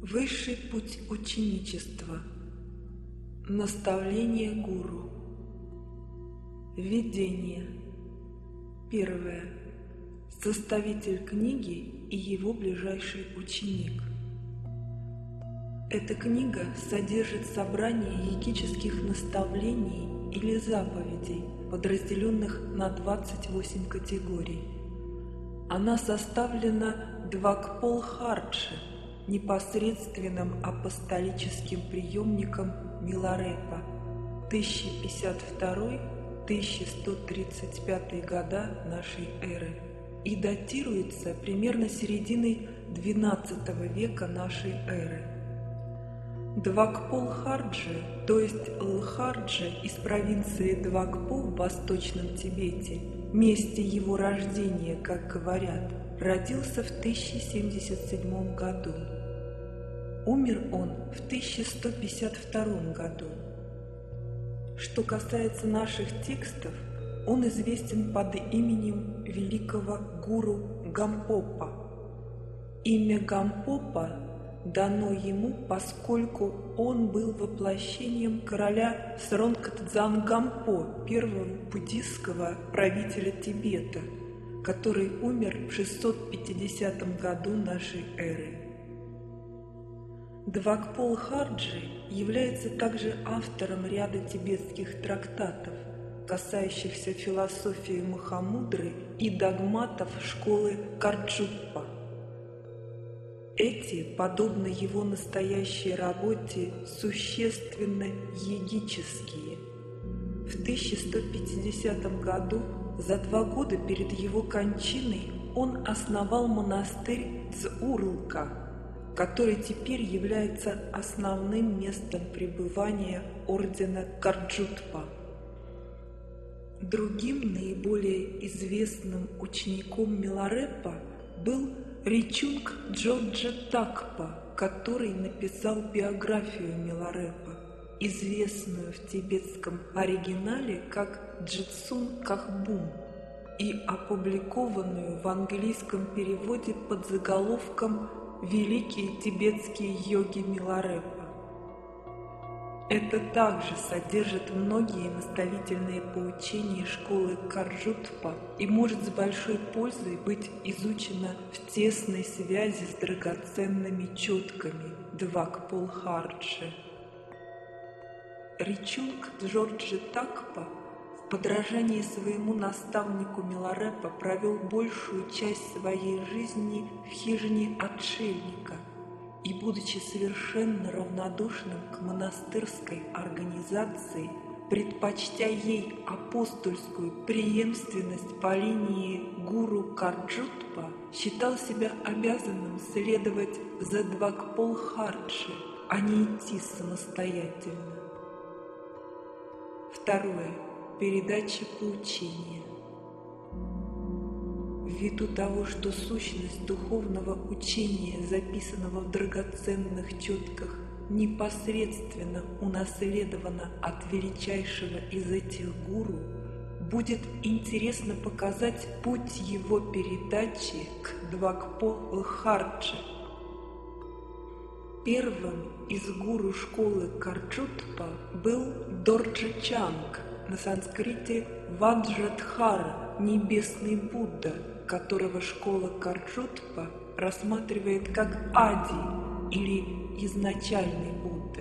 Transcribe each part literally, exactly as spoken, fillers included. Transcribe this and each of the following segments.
Высший путь ученичества. Наставление гуру. Введение. Первое. Составитель книги и его ближайший ученик. Эта книга содержит собрание йогических наставлений или заповедей, подразделенных на двадцать восемь категорий. Она составлена Двакпол-Харджи, непосредственным апостолическим приемником Миларепа, тысяча пятьдесят второй — тысяча сто тридцать пятый года нашей эры, и датируется примерно серединой двенадцатого века нашей эры. Двакпол-Харджи, то есть Лхарджи из провинции Двакпо в Восточном Тибете, месте его рождения, как говорят, родился в тысяча семьдесят седьмом году. Умер он в тысяча сто пятьдесят втором году. Что касается наших текстов, он известен под именем великого гуру Гампопа. Имя Гампопа дано ему, поскольку он был воплощением короля Сронгтдзан-Гампо, первого буддистского правителя Тибета, который умер в шестьсот пятидесятом году нашей эры. Двакпол-Харджи является также автором ряда тибетских трактатов, касающихся философии Махамудры и догматов школы Карджутпа. Эти, подобно его настоящей работе, существенно йогические. В тысяча сто пятидесятом году, за два года перед его кончиной, он основал монастырь Цурлка, который теперь является основным местом пребывания ордена Карджутпа. Другим наиболее известным учеником Миларепа был Ричунг Джоджа Такпа, который написал биографию Миларепа, известную в тибетском оригинале как Джитсун Кахбум и опубликованную в английском переводе под заголовком «Великие тибетские йоги Миларепа». Это также содержит многие наставительные поучения школы Карджутпа и может с большой пользой быть изучено в тесной связи с драгоценными четками Двакпол-Харджи. Ричунг Джоджа Такпа в подражании своему наставнику Миларепа провел большую часть своей жизни в хижине отшельника и, будучи совершенно равнодушным к монастырской организации, предпочтя ей апостольскую преемственность по линии гуру Карджутпа, считал себя обязанным следовать за Двакпол-Харджи, а не идти самостоятельно. Второе. Передача поучения. Ввиду того, что сущность духовного учения, записанного в драгоценных четках, непосредственно унаследована от величайшего из этих гуру, будет интересно показать путь его передачи к Двакпол-Харджи. Первым из гуру школы Карджутпа был Дорджи-Чанг, на санскрите Ваджрадхара, небесный Будда, которого школа Карджутпа рассматривает как Ади или изначальный Будда.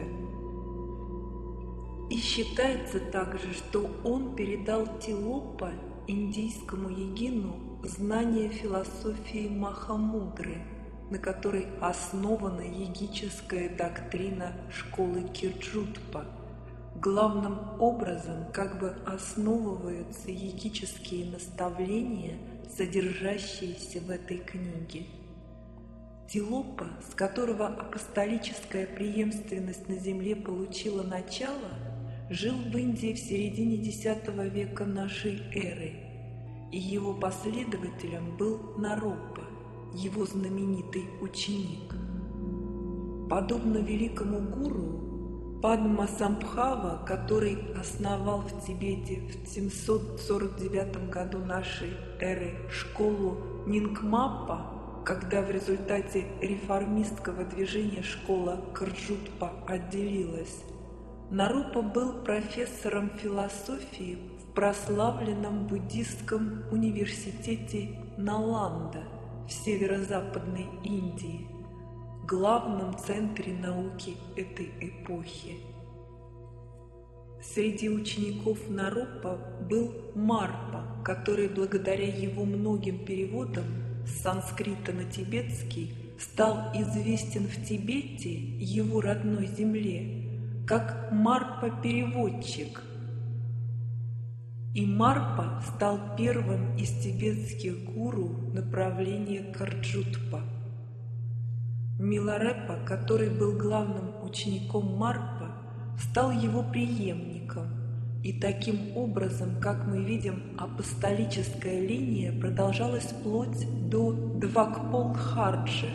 И считается также, что он передал Тилопа, индийскому йогину, знание философии Махамудры, на которой основана йогическая доктрина школы Карджутпа. Главным образом как бы основываются йогические наставления, содержащиеся в этой книге. Тилопа, с которого апостолическая преемственность на земле получила начало, жил в Индии в середине десятого века нашей эры, и его последователем был Наропа, его знаменитый ученик. Подобно великому гуру, Падмасамбхава, который основал в Тибете в семьсот сорок девятом году нашей эры школу Нингмаппа, когда в результате реформистского движения школа Карджутпа отделилась. Нарупа был профессором философии в прославленном буддистском университете Наланда в северо-западной Индии, главном центре науки этой эпохи. Среди учеников Нарупа был Марпа, который благодаря его многим переводам с санскрита на тибетский стал известен в Тибете, его родной земле, как Марпа-переводчик. И Марпа стал первым из тибетских гуру направления Карджутпа. Миларепа, который был главным учеником Марпа, стал его преемником, и таким образом, как мы видим, апостолическая линия продолжалась вплоть до Двакпол-Харджи.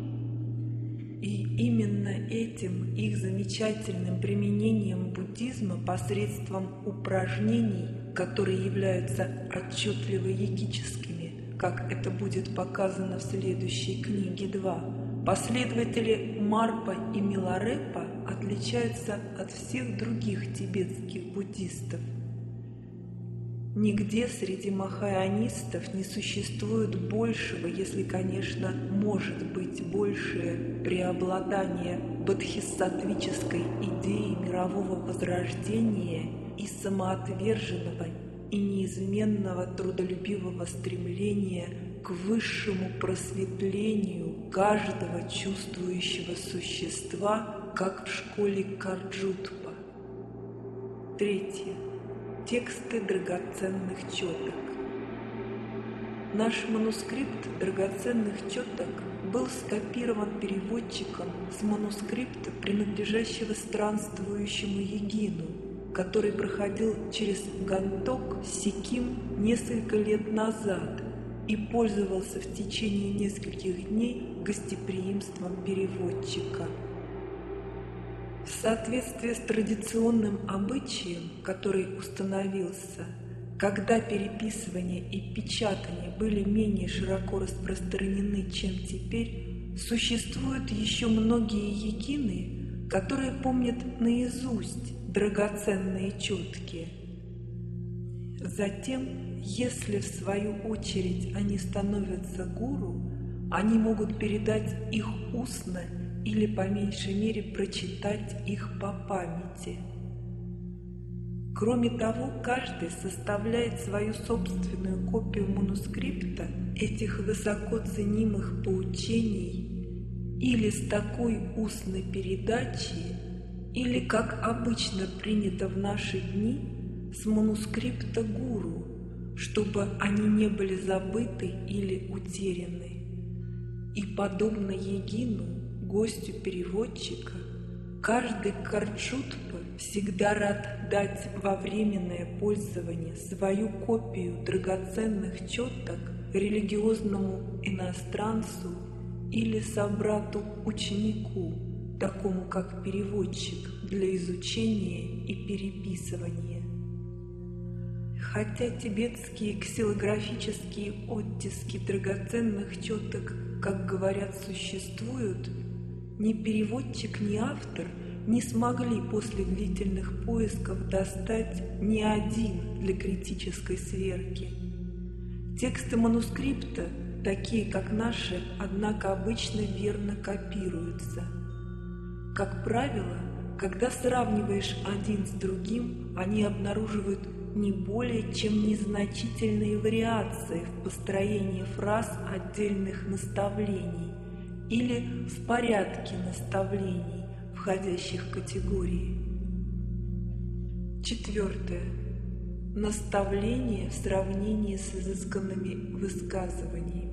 И именно этим их замечательным применением буддизма посредством упражнений, которые являются отчетливо йогическими, как это будет показано в следующей книге два, последователи Марпа и Миларепа отличаются от всех других тибетских буддистов. Нигде среди махаянистов не существует большего, если, конечно, может быть большее преобладание бодхисаттвической идеи мирового возрождения и самоотверженного и неизменного трудолюбивого стремления к высшему просветлению каждого чувствующего существа, как в школе Карджутпа. Третье. Тексты драгоценных четок. Наш манускрипт драгоценных четок был скопирован переводчиком с манускрипта, принадлежащего странствующему йогину, который проходил через Ганток, Сиким несколько лет назад и пользовался в течение нескольких дней гостеприимством переводчика. В соответствии с традиционным обычаем, который установился, когда переписывание и печатание были менее широко распространены, чем теперь, существуют еще многие йогины, которые помнят наизусть драгоценные четки. Затем, если в свою очередь они становятся гуру, они могут передать их устно или по меньшей мере прочитать их по памяти. Кроме того, каждый составляет свою собственную копию манускрипта этих высоко ценимых поучений или с такой устной передачей, или, как обычно принято в наши дни, с манускрипта гуру, чтобы они не были забыты или утеряны. И подобно йогину, гостю переводчика, каждый Карджутпа всегда рад дать во временное пользование свою копию драгоценных четок религиозному иностранцу или собрату-ученику, такому как переводчик, для изучения и переписывания. Хотя тибетские ксилографические оттиски драгоценных четок, как говорят, существуют, ни переводчик, ни автор не смогли после длительных поисков достать ни один для критической сверки. Тексты манускрипта, такие как наши, однако обычно верно копируются. Как правило, когда сравниваешь один с другим, они обнаруживают не более чем незначительные вариации в построении фраз отдельных наставлений или в порядке наставлений, входящих в категории. Четвертое. Наставление в сравнении с изысканными высказываниями.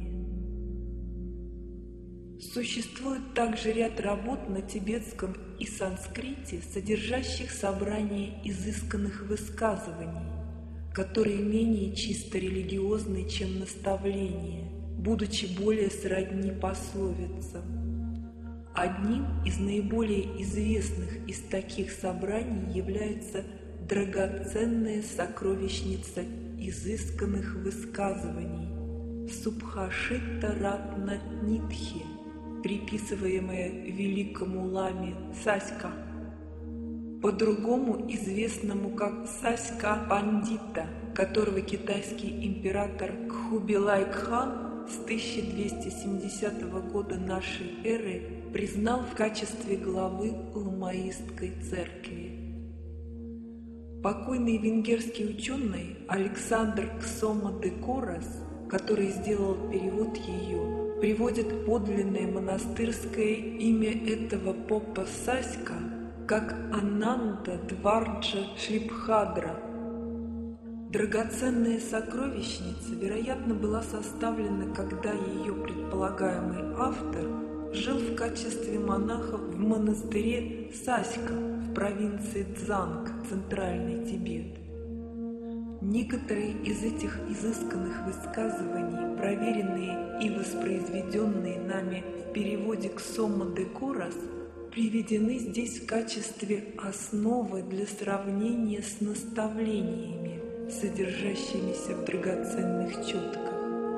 Существует также ряд работ на тибетском и санскрите, содержащих собрание изысканных высказываний, которые менее чисто религиозны, чем наставления, будучи более сродни пословицам. Одним из наиболее известных из таких собраний является драгоценная сокровищница изысканных высказываний, Субхашита Ратна Нитхи, приписываемое великому ламе Саська, по-другому известному как Саська Пандита, которого китайский император Кхубилай-Кхан с тысяча двести семидесятого года нашей эры признал в качестве главы ламаистской церкви. Покойный венгерский ученый Александр Ксома-де-Корос, который сделал перевод ее, приводит подлинное монастырское имя этого попа Саська как Ананда Дварджа Шлипхадра. Драгоценная сокровищница, вероятно, была составлена, когда ее предполагаемый автор жил в качестве монаха в монастыре Саська в провинции Цзанг, Центральный Тибет. Некоторые из этих изысканных высказываний, проверенные и воспроизведенные нами в переводе Ксома-де-Корос, приведены здесь в качестве основы для сравнения с наставлениями, содержащимися в драгоценных четках.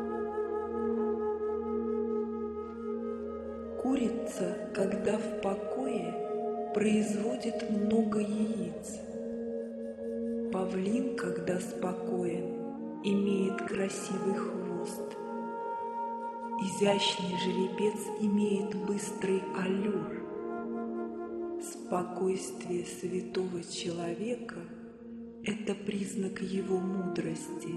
Курица, когда в покое, производит много яиц. Павлин, когда спокоен, имеет красивый хвост. Изящный жеребец имеет быстрый аллюр. Спокойствие святого человека – это признак его мудрости.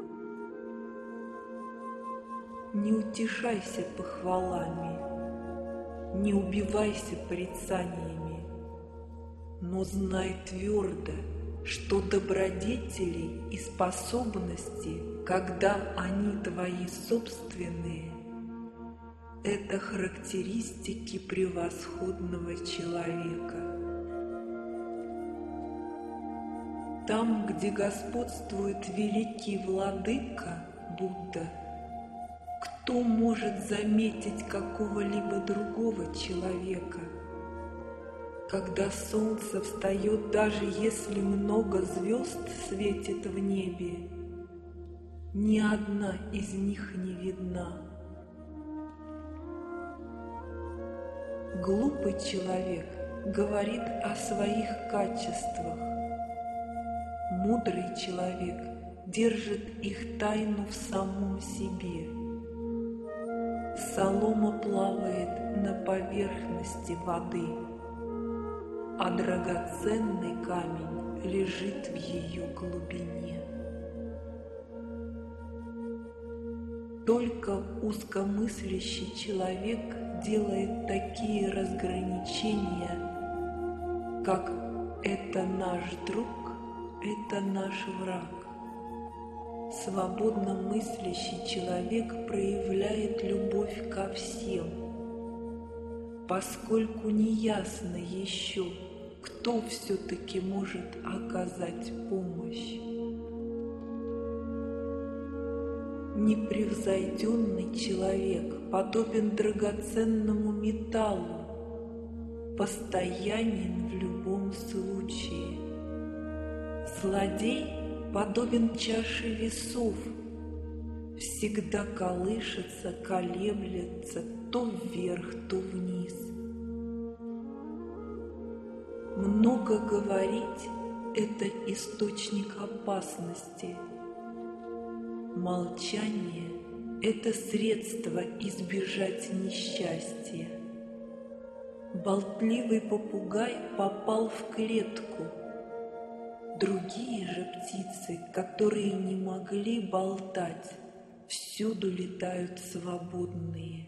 Не утешайся похвалами, не убивайся порицаниями, но знай твердо, что добродетели и способности, когда они твои собственные, это характеристики превосходного человека. Там, где господствует великий владыка Будда, кто может заметить какого-либо другого человека? Когда солнце встает, даже если много звезд светит в небе, ни одна из них не видна. Глупый человек говорит о своих качествах. Мудрый человек держит их тайну в самом себе. Солома плавает на поверхности воды, а драгоценный камень лежит в ее глубине. Только узкомыслящий человек делает такие разграничения, как «это наш друг, это наш враг». Свободно мыслящий человек проявляет любовь ко всем, поскольку неясно еще, кто все-таки может оказать помощь. Непревзойденный человек подобен драгоценному металлу, постоянен в любом случае. Злодей подобен чаше весов, всегда колышется, колеблется то вверх, то вниз. Много говорить – это источник опасности. Молчание – это средство избежать несчастья. Болтливый попугай попал в клетку. Другие же птицы, которые не могли болтать, всюду летают свободные.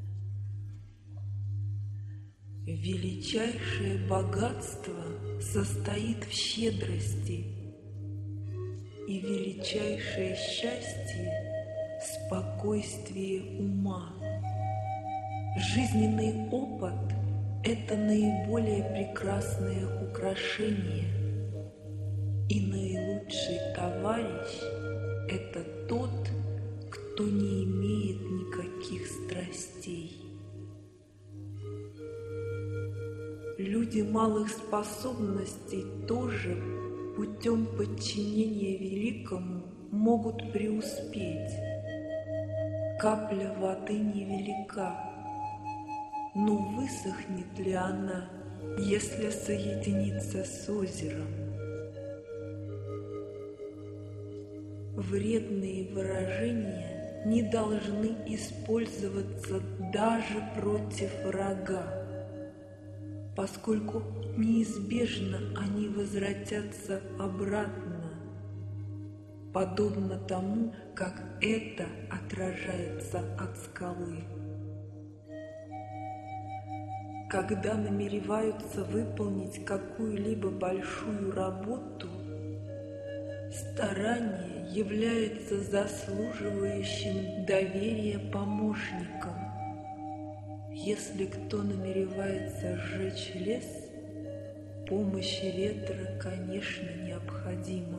Величайшее богатство состоит в щедрости, и величайшее счастье – спокойствие ума. Жизненный опыт – это наиболее прекрасное украшение, и наилучший товарищ – это тот, кто не имеет никаких страстей. Люди малых способностей тоже путем подчинения великому могут преуспеть. капля воды невелика, но высохнет ли она, если соединиться с озером? Вредные выражения не должны использоваться даже против врага, поскольку неизбежно они возвратятся обратно, подобно тому, как это отражается от скалы. Когда намереваются выполнить какую-либо большую работу, старание является заслуживающим доверия помощником. Если кто намеревается сжечь лес, помощь ветра, конечно, необходима.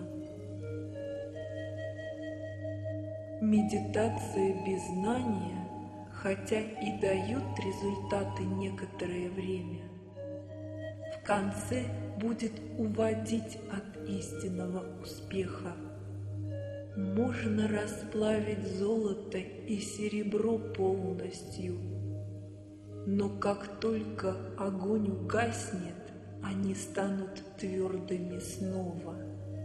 Медитация без знания, хотя и дает результаты некоторое время, в конце будет уводить от истинного успеха. Можно расплавить золото и серебро полностью, но как только огонь угаснет, они станут твердыми снова.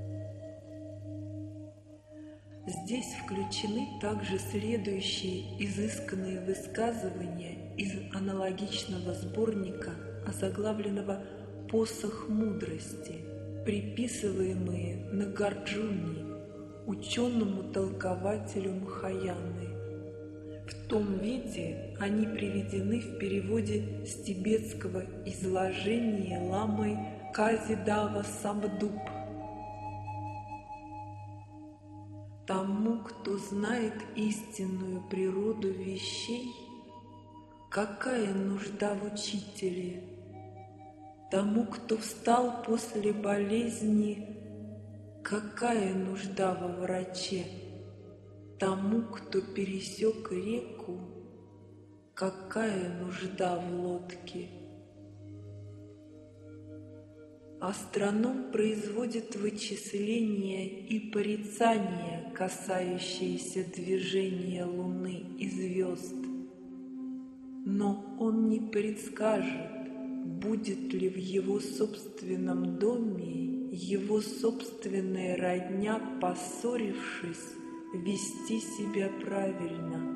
Здесь включены также следующие изысканные высказывания из аналогичного сборника, озаглавленного «Посох мудрости», приписываемые Нагарджуне, ученому-толкователю Махаяны. В том виде они приведены в переводе с тибетского изложения ламой Казидава Самдуп. Тому, кто знает истинную природу вещей, какая нужда в учителе? Тому, кто встал после болезни, какая нужда во враче? Тому, кто пересек реку, какая нужда в лодке? Астроном производит вычисления и порицания, касающиеся движения Луны и звезд, но он не предскажет, будет ли в его собственном доме его собственная родня, поссорившись, вести себя правильно.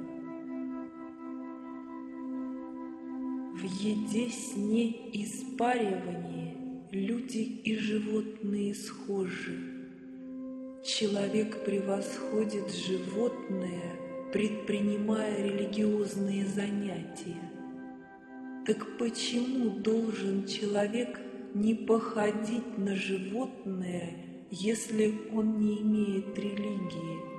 В еде, сне и спаривании люди и животные схожи. Человек превосходит животное, предпринимая религиозные занятия. Так почему должен человек не походить на животное, если он не имеет религии?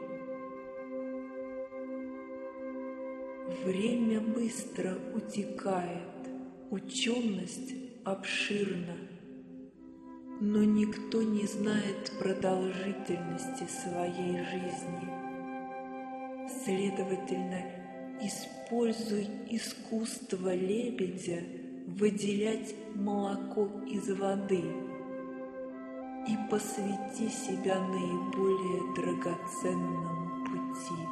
Время быстро утекает, ученость обширна, но никто не знает продолжительности своей жизни. Следовательно, используй искусство лебедя выделять молоко из воды и посвяти себя наиболее драгоценному пути.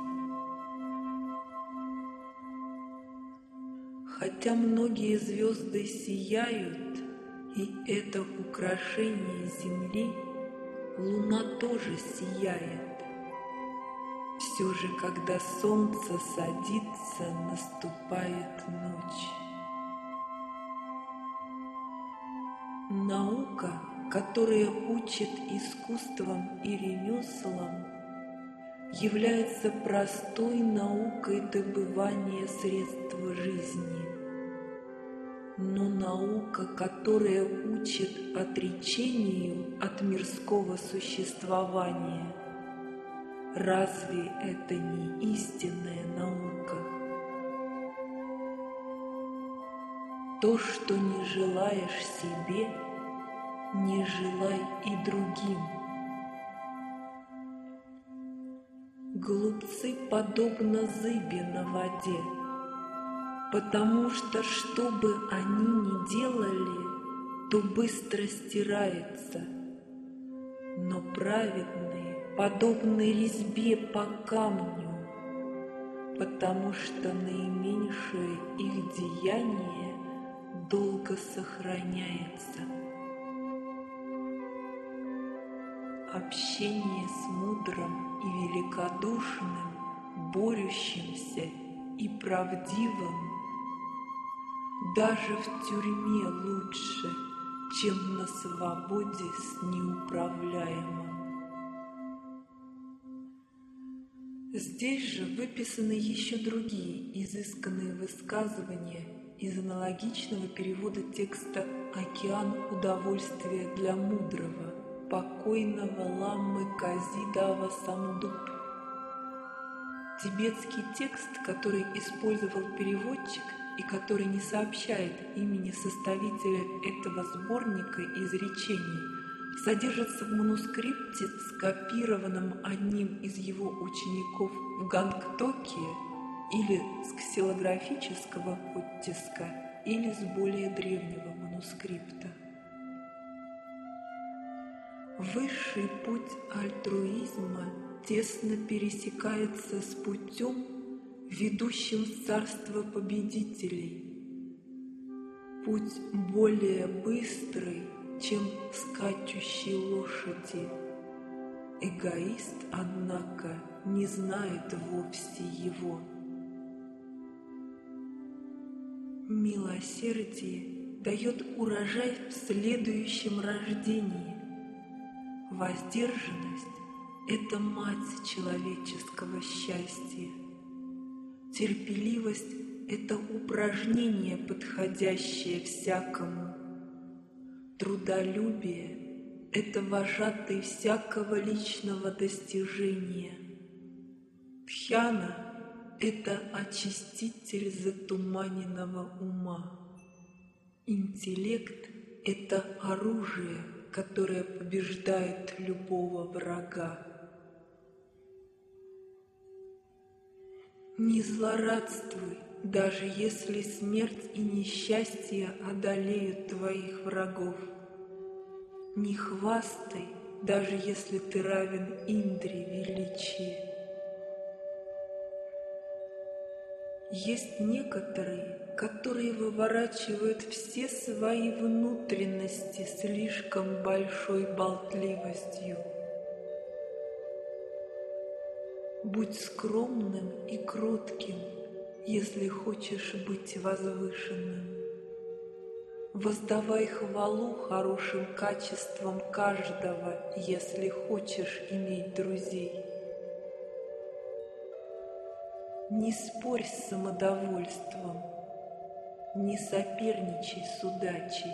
Хотя многие звезды сияют, и это украшение Земли, Луна тоже сияет. Все же, когда солнце садится, наступает ночь. Наука, которая учит искусствам и ремеслам, является простой наукой добывания средств жизни. Но наука, которая учит отречению от мирского существования, разве это не истинная наука? То, что не желаешь себе, не желай и другим. Глупцы подобно зыбе на воде, потому что, что бы они ни делали, то быстро стирается. Но праведные подобны резьбе по камню. потому что наименьшее их деяние долго сохраняется. Общение с мудрым и великодушным, борющимся и правдивым даже в тюрьме лучше, чем на свободе с неуправляемым. Здесь же выписаны еще другие изысканные высказывания из аналогичного перевода текста «Океан удовольствия для мудрого» покойного ламмы Казидава Самдуп. Тибетский текст, который использовал переводчик и который не сообщает имени составителя этого сборника изречений, содержится в манускрипте, скопированном одним из его учеников в Гангтоке, или с ксилографического оттиска, или с более древнего манускрипта. Высший путь альтруизма тесно пересекается с путем, ведущим в царство победителей. Путь более быстрый, чем скачущие лошади. Эгоист, однако, не знает вовсе его. Милосердие дает урожай в следующем рождении. Воздержанность – это мать человеческого счастья. Терпеливость – это упражнение, подходящее всякому. Трудолюбие – это вожатый всякого личного достижения. Дхьяна – это очиститель затуманенного ума. Интеллект – это оружие, которое побеждает любого врага. Не злорадствуй, даже если смерть и несчастье одолеют твоих врагов. Не хвастай, даже если ты равен Индре величия. Есть некоторые, которые выворачивают все свои внутренности слишком большой болтливостью. Будь скромным и кротким, если хочешь быть возвышенным. Воздавай хвалу хорошим качествам каждого, если хочешь иметь друзей. Не спорь с самодовольством, не соперничай с удачей.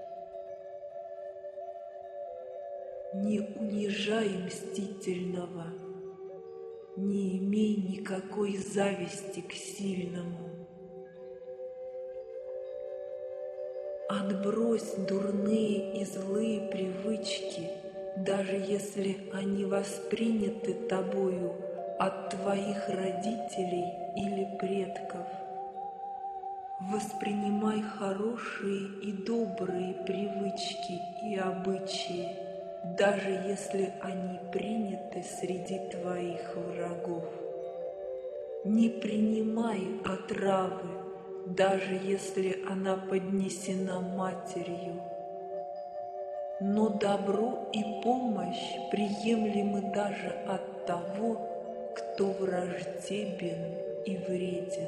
Не унижай мстительного, не имей никакой зависти к сильному. Отбрось дурные и злые привычки, даже если они восприняты тобою от твоих родителей или предков. Воспринимай хорошие и добрые привычки и обычаи, даже если они приняты среди твоих врагов. Не принимай отравы, даже если она поднесена матерью. Но добро и помощь приемлемы даже от того, кто враждебен и вреден.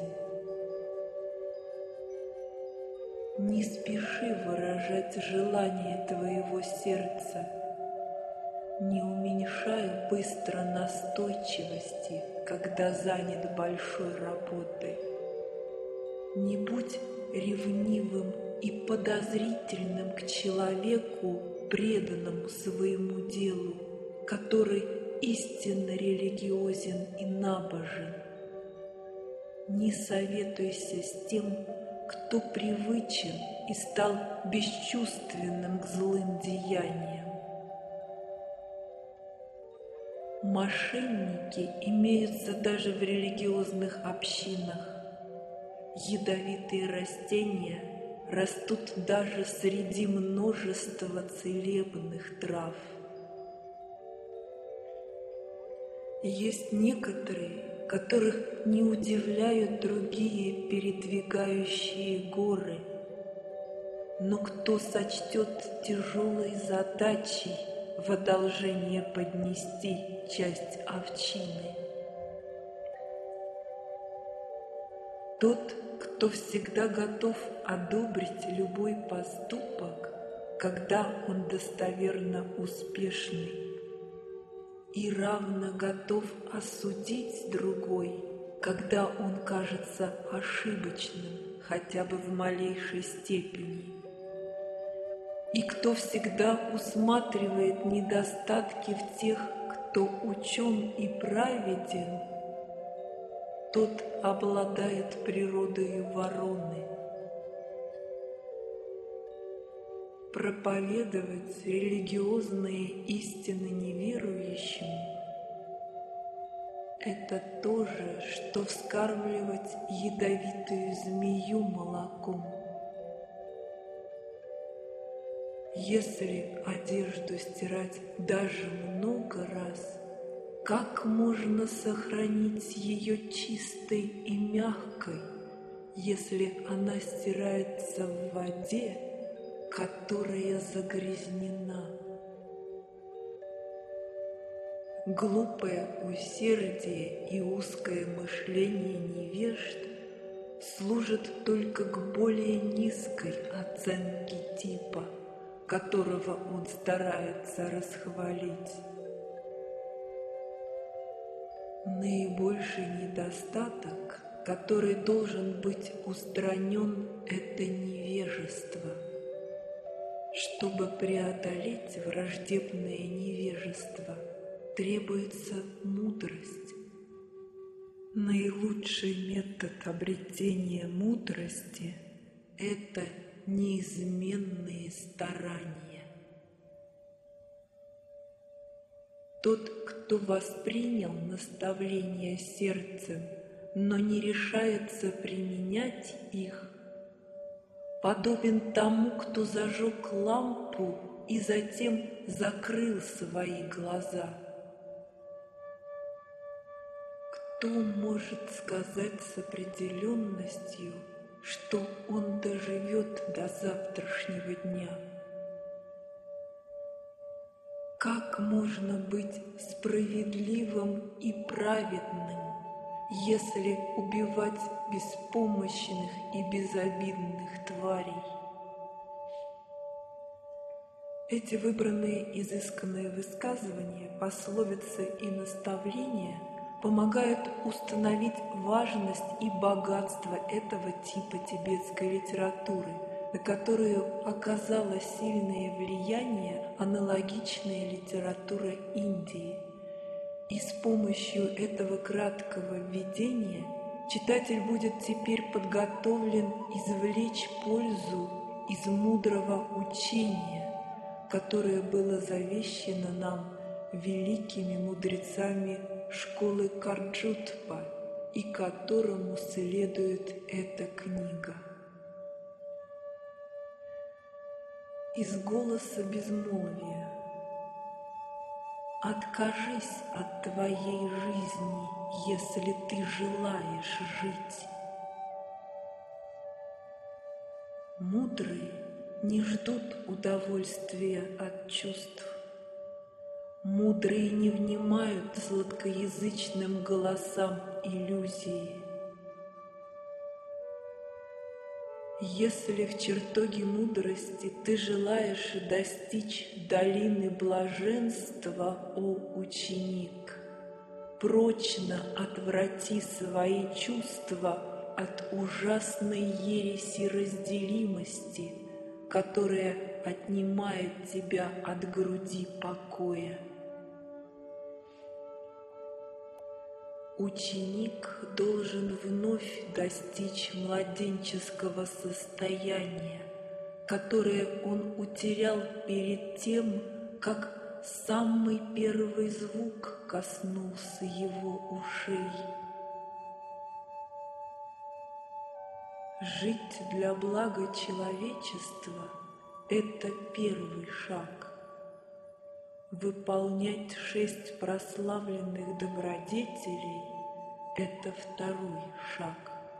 Не спеши выражать желание твоего сердца, не уменьшай быстро настойчивости, когда занят большой работой. Не будь ревнивым и подозрительным к человеку, преданному своему делу, который истинно религиозен и набожен. Не советуйся с тем, кто привычен и стал бесчувственным к злым деяниям. Мошенники имеются даже в религиозных общинах. Ядовитые растения растут даже среди множества целебных трав. Есть некоторые, которых не удивляют другие передвигающие горы. Но кто сочтет тяжелой задачей в одолжение поднести часть овчины? Тот, кто всегда готов одобрить любой поступок, когда он достоверно успешный, и равно готов осудить другой, когда он кажется ошибочным хотя бы в малейшей степени. И кто всегда усматривает недостатки в тех, кто учен и праведен, тот обладает природою вороны. Проповедовать религиозные истины неверующему – это то же, что вскармливать ядовитую змею молоком. Если одежду стирать даже много раз, как можно сохранить ее чистой и мягкой, если она стирается в воде, которая загрязнена? Глупое усердие и узкое мышление невежд служат только к более низкой оценке типа, которого он старается расхвалить. Наибольший недостаток, который должен быть устранен, это невежество. Чтобы преодолеть враждебное невежество, требуется мудрость. Наилучший метод обретения мудрости – это неизменные старания. Тот, кто воспринял наставления сердцем, но не решается применять их, подобен тому, кто зажег лампу и затем закрыл свои глаза. Кто может сказать с определенностью, что он доживет до завтрашнего дня? Как можно быть справедливым и праведным, если убивать беспомощных и безобидных тварей? Эти выбранные изысканные высказывания, пословицы и наставления помогают установить важность и богатство этого типа тибетской литературы, на которую оказала сильное влияние аналогичная литература Индии. И с помощью этого краткого введения читатель будет теперь подготовлен извлечь пользу из мудрого учения, которое было завещено нам великими мудрецами школы Карджутпа и которому следует эта книга. Из голоса безмолвия. Откажись от твоей жизни, если ты желаешь жить. Мудрые не ждут удовольствия от чувств. Мудрые не внимают сладкоязычным голосам иллюзии. Если в чертоге мудрости ты желаешь достичь долины блаженства, о ученик, прочно отврати свои чувства от ужасной ереси разделимости, которая отнимает тебя от груди покоя. Ученик должен вновь достичь младенческого состояния, которое он утерял перед тем, как самый первый звук коснулся его ушей. Жить для блага человечества – это первый шаг. Выполнять шесть прославленных добродетелей – это второй шаг.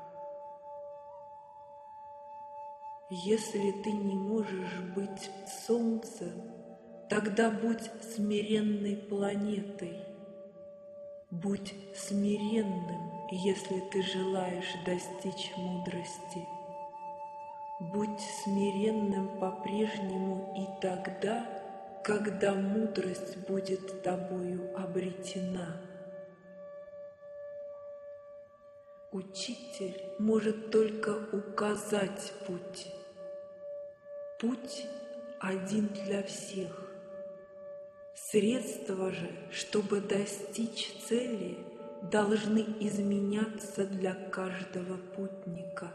Если ты не можешь быть солнцем, тогда будь смиренной планетой. Будь смиренным, если ты желаешь достичь мудрости. Будь смиренным по-прежнему и тогда, когда мудрость будет тобою обретена. Учитель может только указать путь. Путь один для всех. Средства же, чтобы достичь цели, должны изменяться для каждого путника.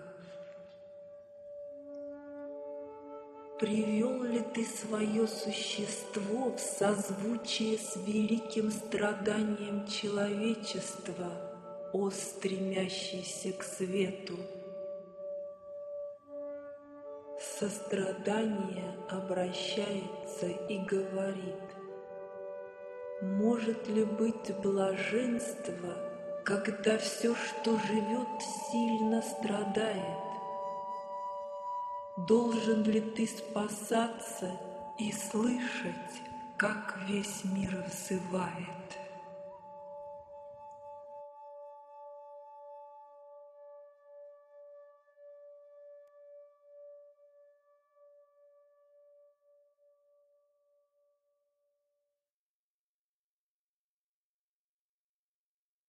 Привел ли ты свое существо в созвучие с великим страданием человечества, о стремящийся к свету? Сострадание обращается и говорит: может ли быть блаженство, когда все, что живет, сильно страдает? Должен ли ты спасаться и слышать, как весь мир взывает?